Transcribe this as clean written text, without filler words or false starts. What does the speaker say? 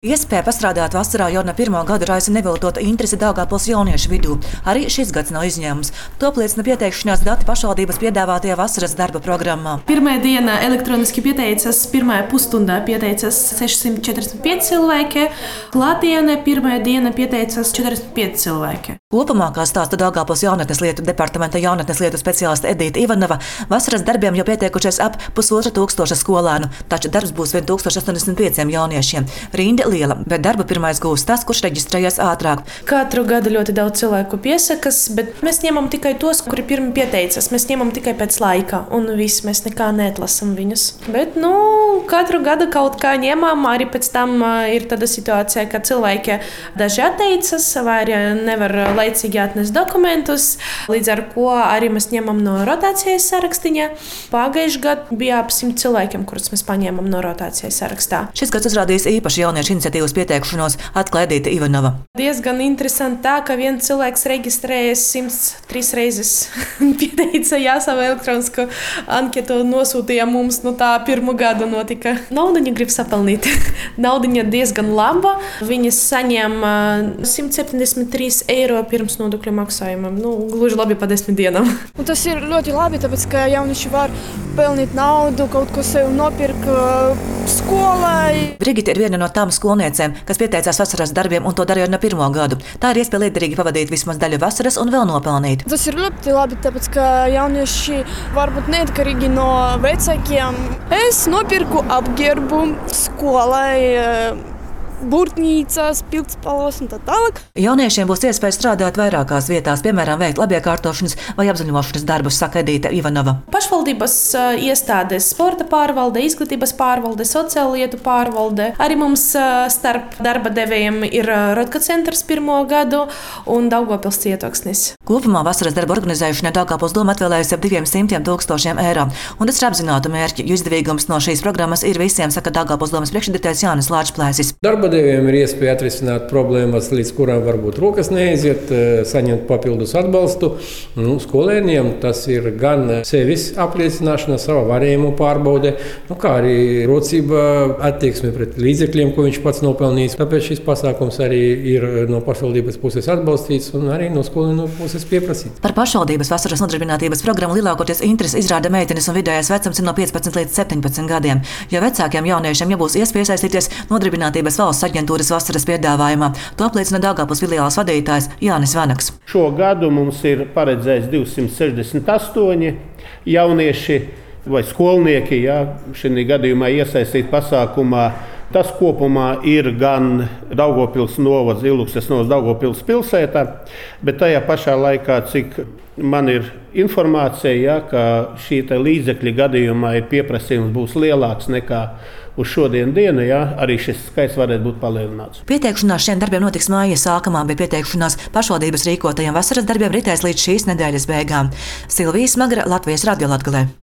Iespēja pastrādāt vasarā jau no pirmā gada raisa neviltota interese Daugavpils jauniešu vidū. Arī šis gads nav izņēmums. To apliecina pieteikšanās dati pašvaldības piedāvātajā vasaras darba programmā. Pirmā diena elektroniski pieteicās, pirmā pusstundā pieteicās 645 cilvēki, klātienē pirmā diena pieteicās 45 cilvēki. Kopumā, kā stāsta Daugavpils jaunatnes lietu departamenta jaunatnes lietu speciāliste Edīte Ivanova, vasaras darbiem jau pieteikušies ap 1500 skolēnu, taču darbs būs 1085 jauniešiem. Rinda liela, bet darbu pirmais gūs tas, kurš reģistrējas ātrāk. Katru gadu ļoti daudz cilvēku piesakas, bet mēs ņemam tikai tos, kuri pirmi pieteicas. Mēs ņemam tikai pēc laika, un viss mēs nekā neatlasam viņus. Bet, katru gadu kaut kā ņemam, arī pēc tam ir tāda situācija, ka cilvēki daži atteicas, vai arī nevar laicīgi atnest dokumentus, līdz ar ko arī mēs ņemam no rotācijas sarakstiņa. Pagājušajā gadā bija ap 100 cilvēkiem, kurus mēs paņēmām no rotācijas sarakstā. Šis gads uzrādījis īpaši jauniešu iniciatīvas pieteikšanos, atklāja Edīte Ivanova. Diezgan interesanti tā, ka viens cilvēks reģistrējas 103 reizes. Pieteica savu elektronisko anketu, nosūtīja mums, tā pirmo gadu notika. Naudiņa grib sapelnīt. Naudiņa diezgan laba. Viņas saņem 173 eiro pirms nodokļu maksājumam. Gluži labi pa 10 dienām. Un tas ir ļoti labi, tāpēc, ka jaunieši var pelnīt naudu, kaut ko sev nopirkt skolai. Brigita ir viena no tām skolniecēm, kas pieteicās vasaras darbiem un to darīja no pirmo gadu. Tā ir iespēja liederīgi pavadīt vismaz daļu vasaras un vēl nopelnīt. Tas ir ļoti labi, tāpēc, ka jaunieši var būt neatkarīgi no vecākiem. Es nopirku apģērbu skolai, burtnīcās, pildspalvas un tā tālāk. Jauniešiem būs iespēja strādāt vairākās vietās, piemēram, veikt labiekārtošanas vai apzaļumošanas darbus, saka Edīte Ivanova. Pašvaldības iestādes, sporta pārvalde, izglītības pārvalde, sociālo lietu pārvalde. Arī mums starp darba devējiem ir Rodka centrs pirmo gadu un Daugavpils cietoksnis. Kopumā vasaras darba organizēšanai Daugavpils doma atvēlējusi ap 200 000 eiro. Un tas ir apzinātu mērķi, jo izdevīgums no šīs programmas ir visiem, saka Daugavpils domas priekšsēdētājs Jānis Lāčplēsis. Darbadevējiem ir iespēja atrisināt problēmas, līdz kurām varbūt rokas neiziet, saņemt papildus atbalstu. Skolēniem tas ir gan sevis apliecināšana, sava varējumu pārbaude, kā arī rocība attieksme pret līdzekļiem, ko viņš pats nopelnījis. Tāpēc šis pasākums arī ir no pašvaldības puses atbalstīts un arī no skolēnu puses pieprasīts. Par pašvaldības vasaras nodarbinātības programmu lielākoties interesi izrāda meitenes un vidējais vecums ir no 15 līdz 17 gadiem. Jo vecākiem jauniešiem būs iespēja iesaistīties Nodarbinātības valsts aģentūras vasaras piedāvājumā. To apliecina Daugavpils filiāles vadītājs Jānis Vanaks. Šo gadu mums ir paredzēts 268 jaunieši vai skolnieki, šī gadījumā iesaistīt pasākumā. Tas kopumā ir gan Daugavpils novads, Ilūkstnes novads, Daugavpils pilsētā, bet tajā pašā laikā, cik man ir informācija, ka šī līdzekļa gadījumā ir pieprasījums būs lielāks nekā uz šodien dienu, arī šis skaits varētu būt palielināts. Pieteikšanās šiem darbiem notiks māja sākumā, bet pieteikšanās pašvaldības rīkotajiem vasaras darbiem ritēs līdz šīs nedēļas beigām. Silvija Smagra, Latvijas Radio Latgalē.